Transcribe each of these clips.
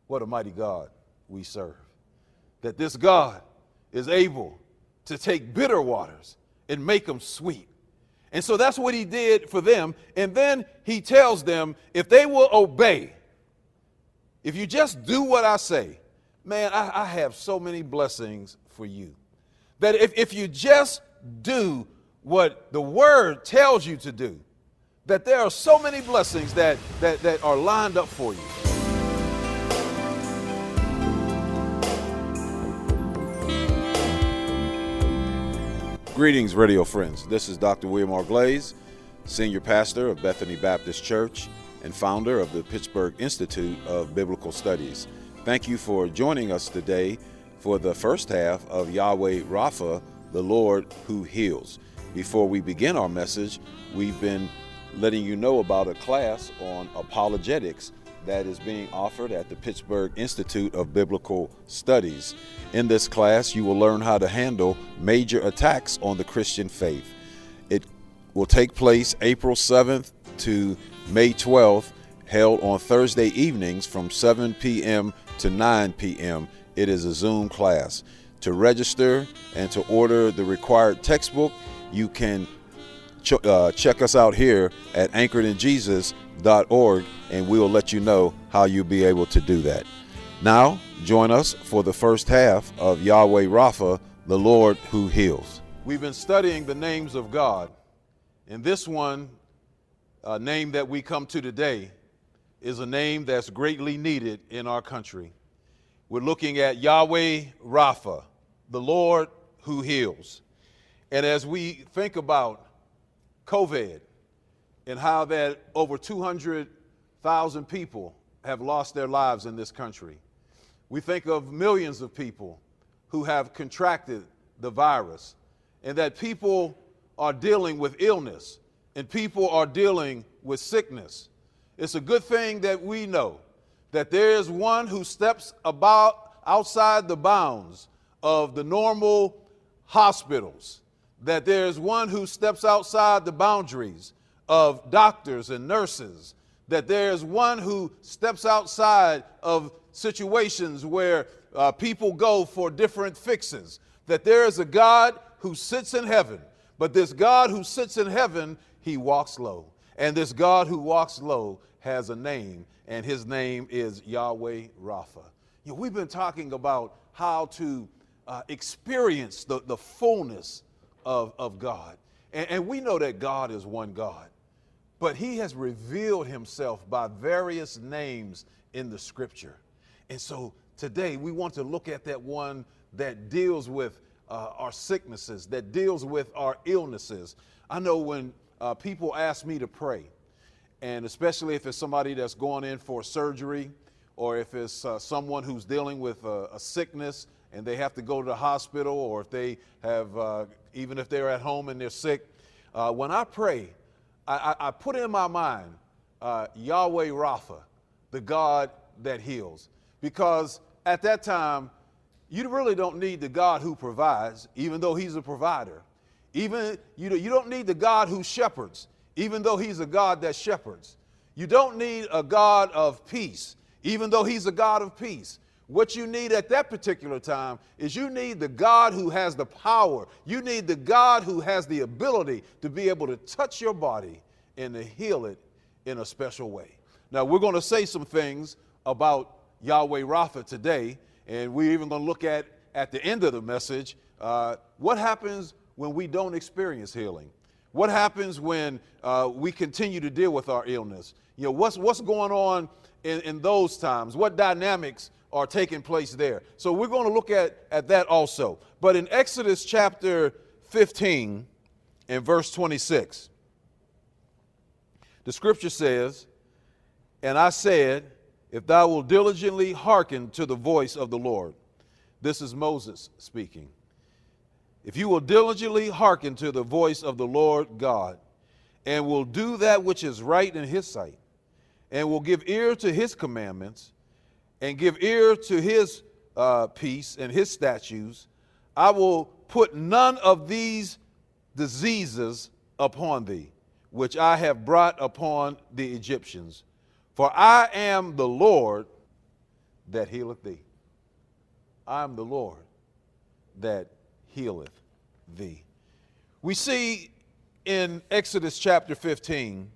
What a mighty God we serve. That this God is able to take bitter waters and make them sweet. And so that's what he did for them. And then he tells them, if they will obey, if you just do what I say, man, I have so many blessings for you. That if you just do what the word tells you to do, that there are so many blessings that are lined up for you. Greetings, radio friends. This is Dr. William R. Glaze, Senior Pastor of Bethany Baptist Church and founder of the Pittsburgh Institute of Biblical Studies. Thank you for joining us today for the first half of Yahweh Rapha, the Lord who heals. Before we begin our message, we've been letting you know about a class on apologetics that is being offered at the Pittsburgh Institute of Biblical Studies. In this class, you will learn how to handle major attacks on the Christian faith. It will take place April 7th to May 12th, held on Thursday evenings from 7 p.m. to 9 p.m. It is a Zoom class. To register and to order the required textbook, you can check us out here at anchoredinjesus.org, and we will let you know how you'll be able to do that. Now, join us for the first half of Yahweh Rapha, the Lord who heals. We've been studying the names of God, and this one, name that we come to today, is a name that's greatly needed in our country. We're looking at Yahweh Rapha, the Lord who heals. And as we think about COVID and how that over 200,000 people have lost their lives in this country, we think of millions of people who have contracted the virus, and that people are dealing with illness and people are dealing with sickness. It's a good thing that we know that there is one who steps about outside the bounds of the normal hospitals, that there is one who steps outside the boundaries of doctors and nurses, that there is one who steps outside of situations where people go for different fixes, that there is a God who sits in heaven, but this God who sits in heaven, he walks low. And this God who walks low has a name, and his name is Yahweh Rapha. You know, we've been talking about how to experience the fullness of God. And we know that God is one God, but he has revealed himself by various names in the scripture. And so today we want to look at that one that deals with our sicknesses, that deals with our illnesses. I know when people ask me to pray, and especially if it's somebody that's going in for surgery, or if it's someone who's dealing with a sickness and they have to go to the hospital, or if they have, even if they're at home and they're sick, when I pray, I put in my mind Yahweh Rapha, the God that heals. Because at that time, you really don't need the God who provides, even though he's a provider. Even you don't need the God who shepherds, even though he's a God that shepherds. You don't need a God of peace, even though he's a God of peace. What you need at that particular time is you need the God who has the power. You need the God who has the ability to be able to touch your body and to heal it in a special way. Now, we're going to say some things about Yahweh Rapha today, and we're even going to look at the end of the message, what happens when we don't experience healing? What happens when we continue to deal with our illness? You know, what's going on in those times? What dynamics are taking place there? So we're going to look at that also. But in Exodus chapter 15 and verse 26, the scripture says, "And I said, if thou wilt diligently hearken to the voice of the Lord." This is Moses speaking. "If you will diligently hearken to the voice of the Lord God, and will do that which is right in his sight, and will give ear to his commandments, and give ear to his peace and his statutes, I will put none of these diseases upon thee, which I have brought upon the Egyptians. For I am the Lord that healeth thee. I am the Lord that healeth thee. We see in Exodus chapter 15,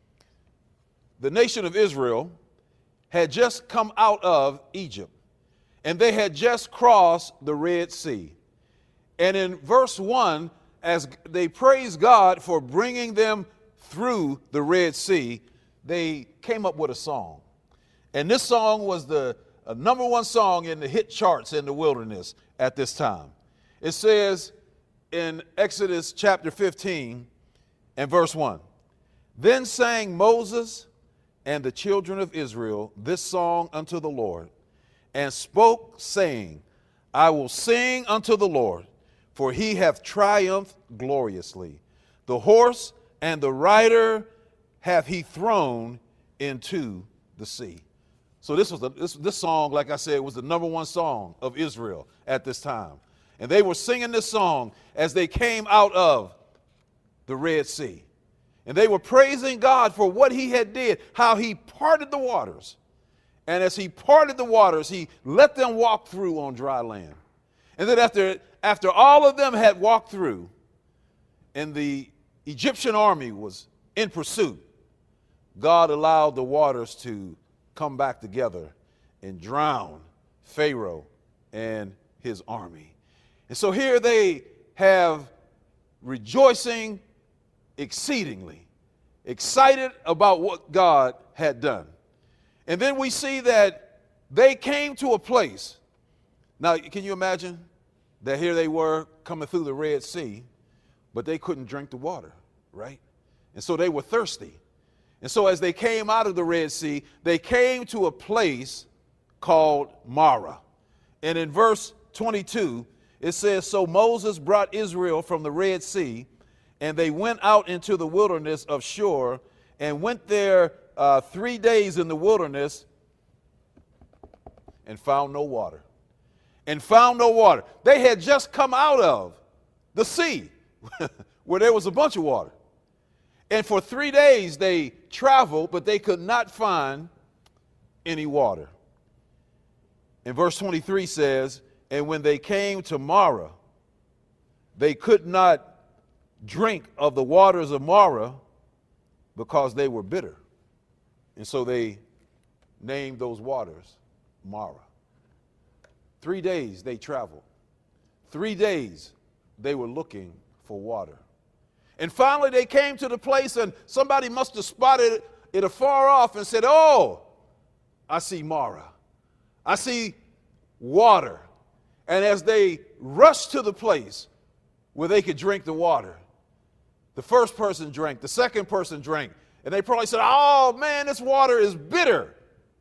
the nation of Israel had just come out of Egypt, and they had just crossed the Red Sea. And in verse 1, as they praise God for bringing them through the Red Sea, they came up with a song. And this song was the number one song in the hit charts in the wilderness at this time. It says in Exodus chapter 15 and verse 1, "Then sang Moses and the children of Israel this song unto the Lord, and spoke, saying, I will sing unto the Lord, for he hath triumphed gloriously. The horse and the rider hath he thrown into the sea." So this song, like I said, was the number one song of Israel at this time. And they were singing this song as they came out of the Red Sea. And they were praising God for what he had did, how he parted the waters. And as he parted the waters, he let them walk through on dry land. And then after all of them had walked through, and the Egyptian army was in pursuit, God allowed the waters to come back together and drown Pharaoh and his army. And so here they have rejoicing exceedingly, excited about what God had done. And then we see that they came to a place. Now, can you imagine that here they were coming through the Red Sea, but they couldn't drink the water, right? And so they were thirsty. And so as they came out of the Red Sea, they came to a place called Marah. And in verse 22, it says, "So Moses brought Israel from the Red Sea, and they went out into the wilderness of Shur, and went there 3 days in the wilderness, and found no water." And found no water. They had just come out of the sea where there was a bunch of water. And for 3 days they traveled, but they could not find any water. And verse 23 says, "And when they came to Marah, they could not drink of the waters of Marah because they were bitter. And so they named those waters Marah." 3 days they traveled. 3 days they were looking for water. And finally they came to the place, and somebody must have spotted it afar off and said, "Oh, I see Marah. I see water." And as they rushed to the place where they could drink the water, the first person drank, the second person drank, and they probably said, "Oh man, this water is bitter."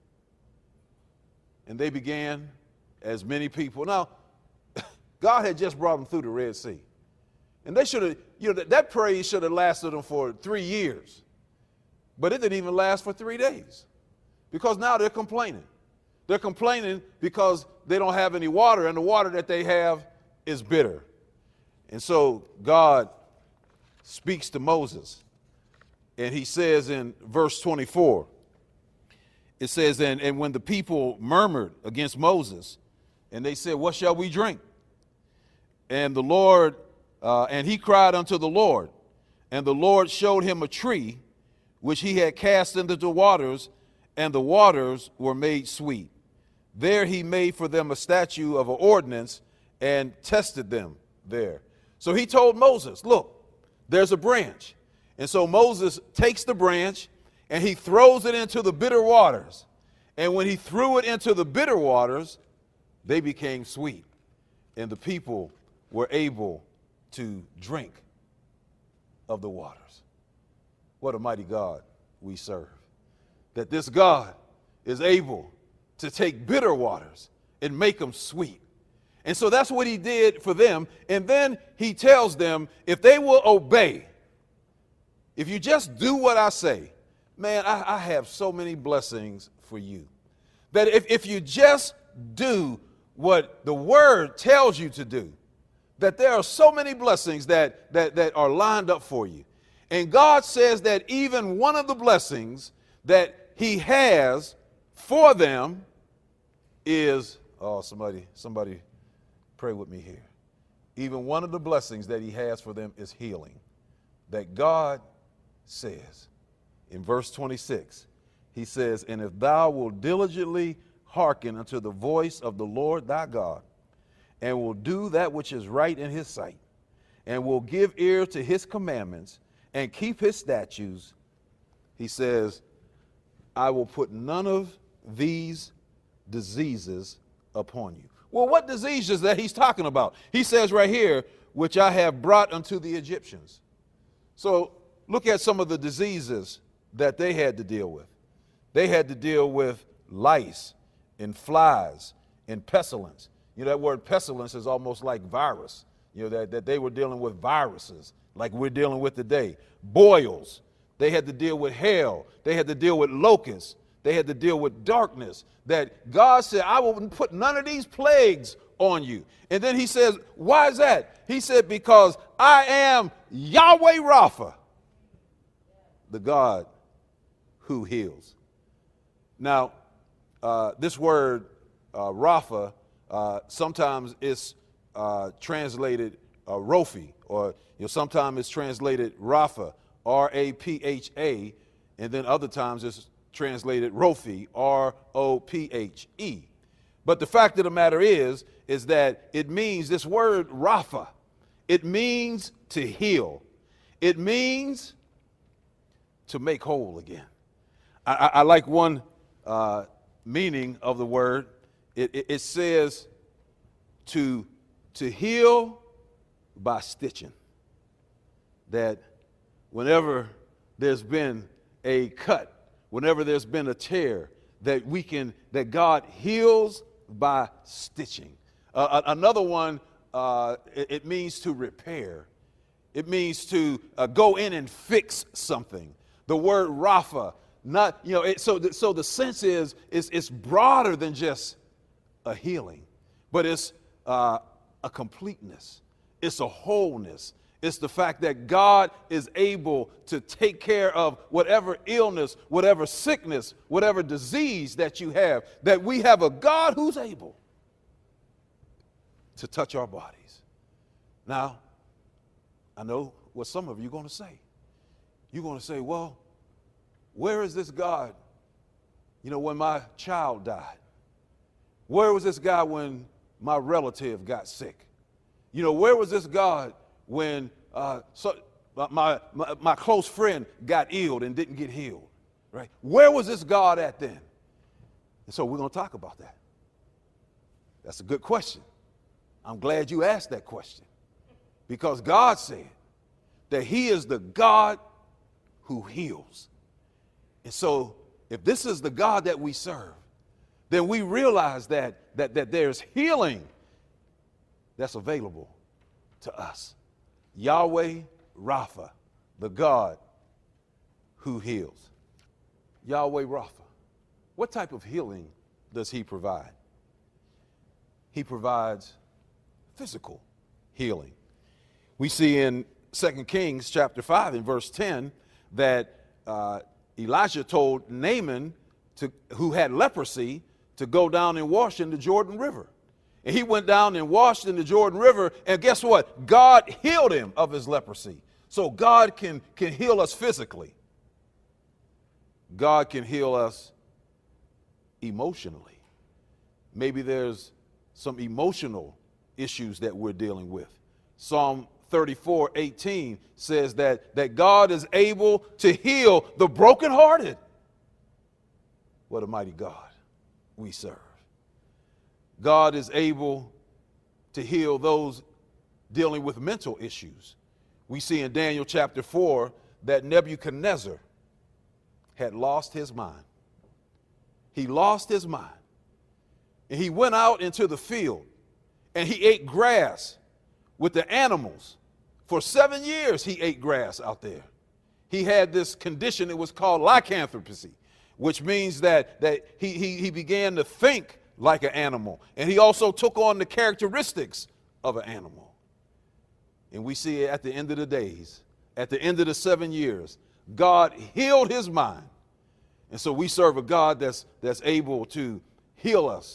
And they began, as many people. Now, God had just brought them through the Red Sea. And they should have, that praise should have lasted them for 3 years. But it didn't even last for 3 days. Because now they're complaining. They're complaining because they don't have any water, and the water that they have is bitter. And so God speaks to Moses. And he says in verse 24, it says, and when the people murmured against Moses, and they said, "What shall we drink?" And the Lord, and he cried unto the Lord, and the Lord showed him a tree which he had cast into the waters, and the waters were made sweet. There he made for them a statute of an ordinance and tested them there. So he told Moses, "Look, there's a branch." And so Moses takes the branch and he throws it into the bitter waters. And when he threw it into the bitter waters, they became sweet, and the people were able to drink of the waters. What a mighty God we serve. That this God is able to take bitter waters and make them sweet. And so that's what he did for them. And then he tells them, if they will obey, if you just do what I say, man, I have so many blessings for you. That if you just do what the word tells you to do, that there are so many blessings that are lined up for you. And God says that even one of the blessings that he has for them is, oh, somebody pray with me here. Even one of the blessings that he has for them is healing. That God says in verse 26, he says, and if thou wilt diligently hearken unto the voice of the Lord thy God, and will do that which is right in his sight, and will give ear to his commandments, and keep his statutes, he says, I will put none of these diseases upon you. Well, what diseases that he's talking about? He says right here, which I have brought unto the Egyptians. So look at some of the diseases that they had to deal with. They had to deal with lice and flies and pestilence. You know, that word pestilence is almost like virus. You know, that they were dealing with viruses like we're dealing with today. Boils. They had to deal with hail. They had to deal with locusts. They had to deal with darkness. That God said, I will put none of these plagues on you. And then he says, why is that? He said, because I am Yahweh Rapha, the God who heals. Now, this word Rapha sometimes is translated Rophi, or sometimes it's translated Rapha, R-A-P-H-A, and then other times it's translated Rophi, R-O-P-H-E. But the fact of the matter is that it means, this word Rapha, it means to heal. It means to make whole again. I like one meaning of the word. It says to heal by stitching. That whenever there's been a cut, whenever there's been a tear, that God heals by stitching. Another one, it means to repair. It means to go in and fix something. The word Rapha, so the sense is it's broader than just a healing, but it's a completeness. It's a wholeness. It's the fact that God is able to take care of whatever illness, whatever sickness, whatever disease that you have, that we have a God who's able to touch our bodies. Now, I know what some of you are going to say. You're going to say, well, where is this God, when my child died? Where was this God when my relative got sick? Where was this God when my close friend got ill and didn't get healed, right? Where was this God at then? And so we're going to talk about that. That's a good question. I'm glad you asked that question, because God said that he is the God who heals. And so if this is the God that we serve, then we realize that there's healing that's available to us. Yahweh Rapha, the God who heals. Yahweh Rapha. What type of healing does he provide? He provides physical healing. We see in 2 Kings chapter 5 and verse 10 that Elijah told Naaman, who had leprosy, to go down and wash in the Jordan River. And he went down and washed in the Jordan River, and guess what? God healed him of his leprosy. So God can heal us physically. God can heal us emotionally. Maybe there's some emotional issues that we're dealing with. Psalm 34:18 says that God is able to heal the brokenhearted. What a mighty God we serve. God is able to heal those dealing with mental issues. We see in Daniel chapter 4 that Nebuchadnezzar had lost his mind. He lost his mind. And he went out into the field and he ate grass with the animals. For 7 years he ate grass out there. He had this condition, it was called lycanthropy, which means that he began to think like an animal. And he also took on the characteristics of an animal. And we see at the end of the days, at the end of the 7 years, God healed his mind. And so we serve a God that's able to heal us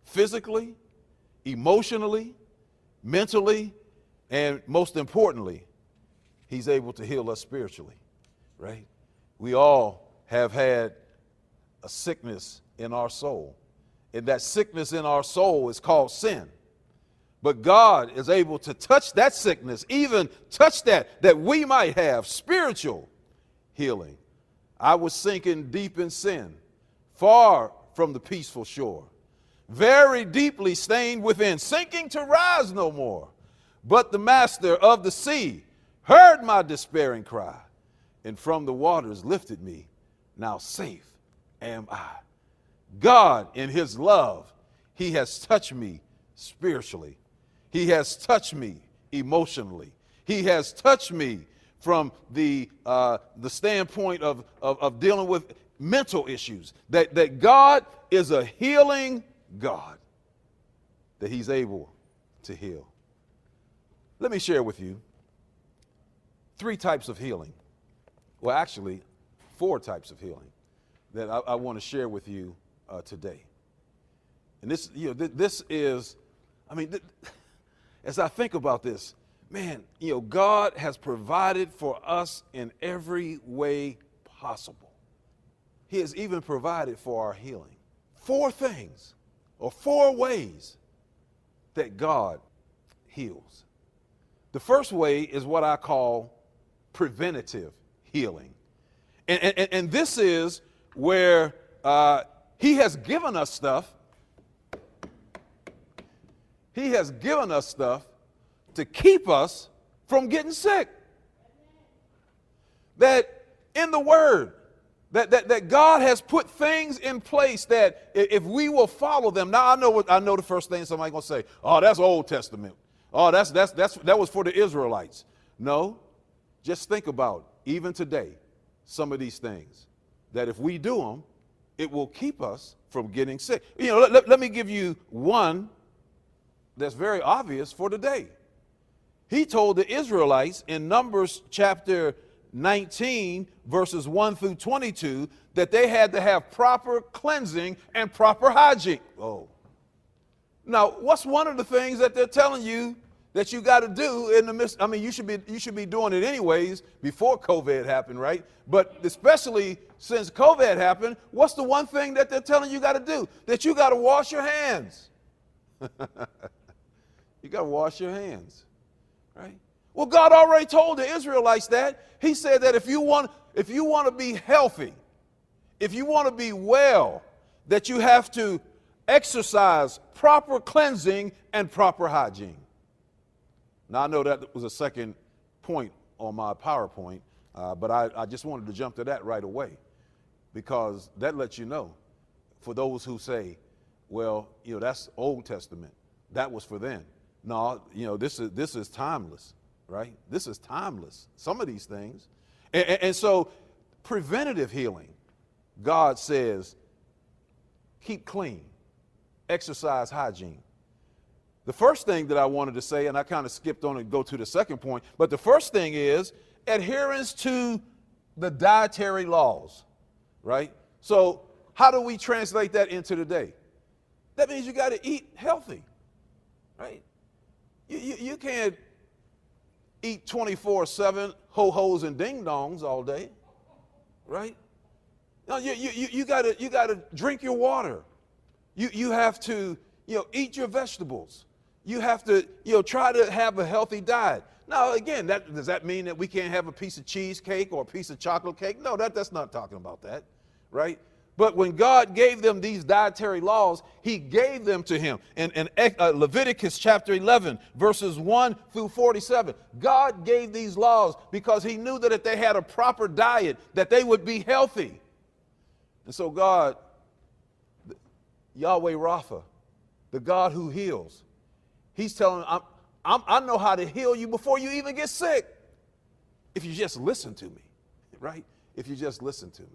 physically, emotionally, mentally, and most importantly, he's able to heal us spiritually, right? We all have had a sickness in our soul, and that sickness in our soul is called sin. But God is able to touch that sickness, even touch that we might have spiritual healing. I was sinking deep in sin, far from the peaceful shore, very deeply stained within, sinking to rise no more. But the master of the sea heard my despairing cry, and from the waters lifted me. Now safe am I. God, in his love, he has touched me spiritually. He has touched me emotionally. He has touched me from the standpoint of dealing with mental issues. That God is a healing God, that he's able to heal. Let me share with you 3 types of healing. Well, actually, 4 types of healing that I want to share with you today. And this, this is, as I think about this, man, God has provided for us in every way possible. He has even provided for our healing. 4 things or 4 ways that God heals. The first way is what I call preventative healing. And this is where he has given us stuff. He has given us stuff to keep us from getting sick. That in the Word, that God has put things in place that if we will follow them. Now I know the first thing somebody's going to say, oh, that's Old Testament. Oh, that was for the Israelites. No, just think about, even today, some of these things, that if we do them, it will keep us from getting sick. Let me give you one that's very obvious for today. He told the Israelites in Numbers chapter 19, verses 1 through 22, that they had to have proper cleansing and proper hygiene. Oh. Now, what's one of the things that they're telling you that you got to do in the midst? You should be doing it anyways before COVID happened, right? But especially since COVID happened, what's the one thing that they're telling you got to do? That you got to wash your hands. You got to wash your hands, right? Well, God already told the Israelites that. He said that if you want to be healthy, if you want to be well, that you have to exercise proper cleansing and proper hygiene. Now, I know that was a second point on my PowerPoint, but I just wanted to jump to that right away, because that lets you know, for those who say, well, that's Old Testament. That was for then. No, this is timeless, right? This is timeless, some of these things. And so preventative healing, God says, keep clean, exercise hygiene. The first thing that I wanted to say, and I kind of skipped on and go to the second point, but the first thing is adherence to the dietary laws, right? So how do we translate that into today? That means you got to eat healthy, right? You can't eat 24/7 ho-hos and ding-dongs all day, right? No, you got to drink your water. You have to eat your vegetables. You have to try to have a healthy diet. Now again, does that mean that we can't have a piece of cheesecake or a piece of chocolate cake? No, that's not talking about that, right? But when God gave them these dietary laws, he gave them to him. In Leviticus chapter 11, verses 1 through 47, God gave these laws because he knew that if they had a proper diet, that they would be healthy. And so God, Yahweh Rapha, the God who heals, he's telling them, I know how to heal you before you even get sick. If you just listen to me, right? If you just listen to me.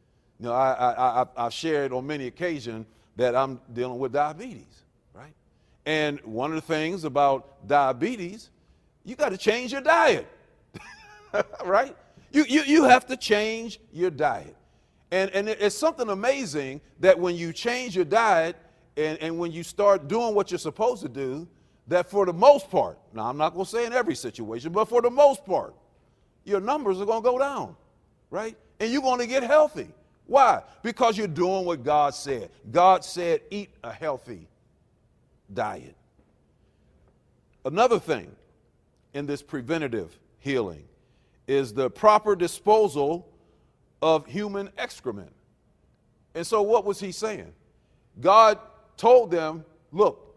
I've shared on many occasions that I'm dealing with diabetes, right? And one of the things about diabetes, you got to change your diet, right? You have to change your diet. And it's something amazing that when you change your diet, And when you start doing what you're supposed to do, that for the most part, now I'm not going to say in every situation, but for the most part, your numbers are going to go down, right? And you're going to get healthy. Why? Because you're doing what God said. God said, eat a healthy diet. Another thing in this preventative healing is the proper disposal of human excrement. And so what was he saying? God told them, look,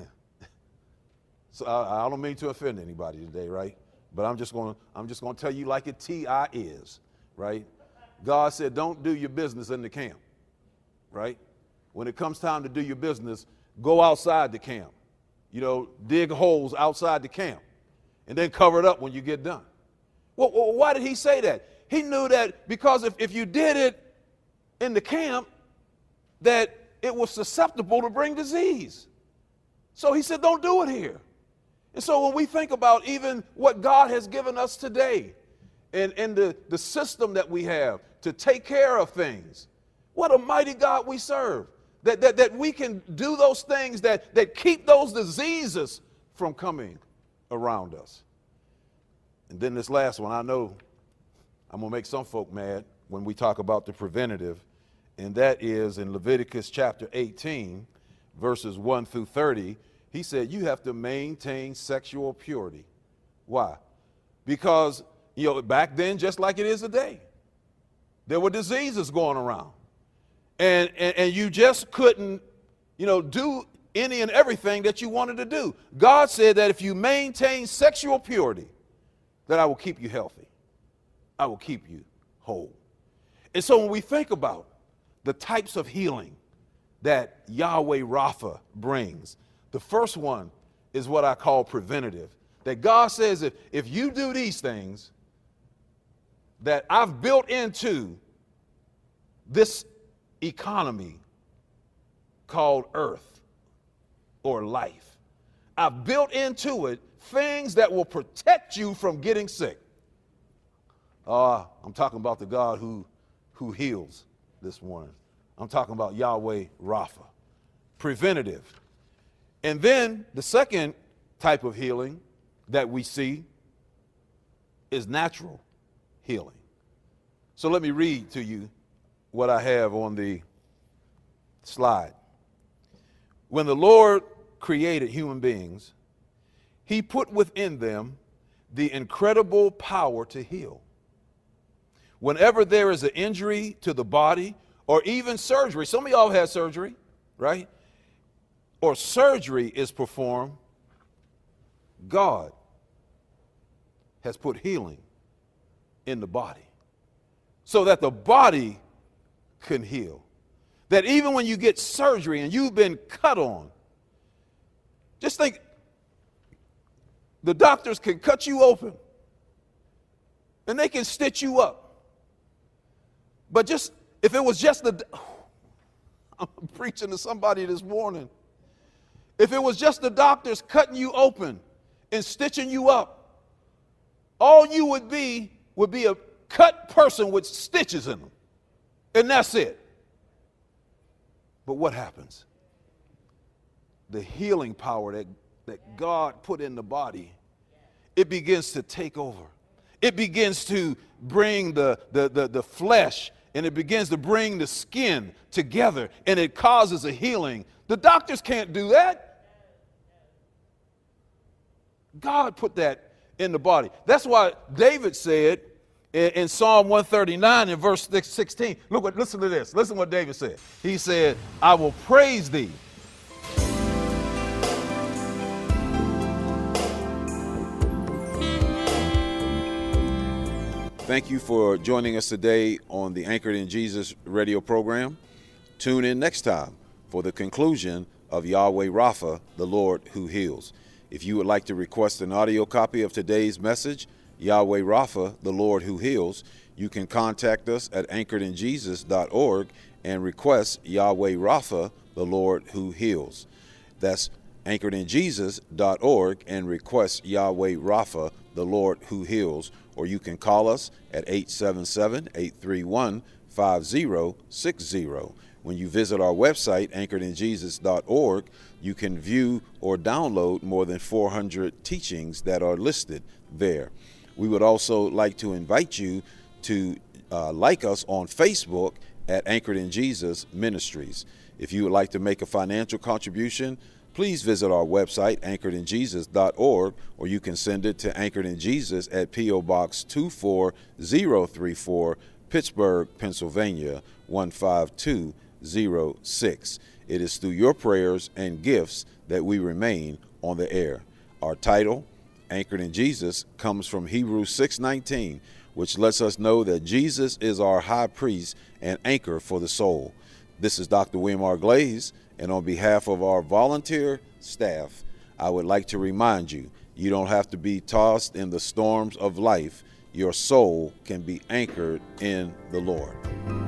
so I don't mean to offend anybody today, right? But I'm just going to tell you like it T.I. is, right? God said, don't do your business in the camp, right? When it comes time to do your business, go outside the camp. You know, dig holes outside the camp and then cover it up when you get done. Well, why did he say that? He knew that because if you did it in the camp, that it was susceptible to bring disease. So he said, don't do it here. And so when we think about even what God has given us today and the system that we have to take care of things, what a mighty God we serve. That we can do those things that keep those diseases from coming around us. And then this last one, I know I'm going to make some folk mad when we talk about the preventative, and that is in Leviticus chapter 18, verses 1 through 30. He said you have to maintain sexual purity. Why? Because, back then, just like it is today, there were diseases going around. And you just couldn't, do any and everything that you wanted to do. God said that if you maintain sexual purity, that I will keep you healthy. I will keep you whole. And so when we think about the types of healing that Yahweh Rapha brings, the first one is what I call preventative. That God says if you do these things that I've built into this economy called earth or life, I've built into it things that will protect you from getting sick. I'm talking about the God who heals this morning. I'm talking about Yahweh Rapha, preventative. And then the second type of healing that we see is natural healing. So let me read to you what I have on the slide. When the Lord created human beings, he put within them the incredible power to heal. Whenever there is an injury to the body or even surgery, some of y'all have had surgery, right? Or surgery is performed, God has put healing in the body so that the body can heal. That even when you get surgery and you've been cut on, just think the doctors can cut you open and they can stitch you up. But just if it was just I'm preaching to somebody this morning. If it was just the doctors cutting you open and stitching you up, all you would be a cut person with stitches in them. And that's it. But what happens? The healing power that God put in the body, it begins to take over. It begins to bring the flesh, and it begins to bring the skin together, and it causes a healing. The doctors can't do that. God put that in the body. That's why David said in Psalm 139 in verse 16, listen to this. Listen to what David said. He said, I will praise thee. Thank you for joining us today on the Anchored in Jesus radio program. Tune in next time for the conclusion of Yahweh Rapha, the Lord who heals. If you would like to request an audio copy of today's message, Yahweh Rapha, the Lord who heals, you can contact us at anchoredinjesus.org and request Yahweh Rapha, the Lord who heals. That's anchoredinjesus.org and request Yahweh Rapha, the Lord who heals. Or you can call us at 877-831-5060. When you visit our website, anchoredinjesus.org, you can view or download more than 400 teachings that are listed there. We would also like to invite you to like us on Facebook at Anchored in Jesus Ministries. If you would like to make a financial contribution, please visit our website, anchoredinjesus.org, or you can send it to Anchored in Jesus at P.O. Box 24034, Pittsburgh, Pennsylvania, 15206. It is through your prayers and gifts that we remain on the air. Our title, Anchored in Jesus, comes from Hebrews 6:19, which lets us know that Jesus is our high priest and anchor for the soul. This is Dr. William R. Glaze, and on behalf of our volunteer staff, I would like to remind you, you don't have to be tossed in the storms of life. Your soul can be anchored in the Lord.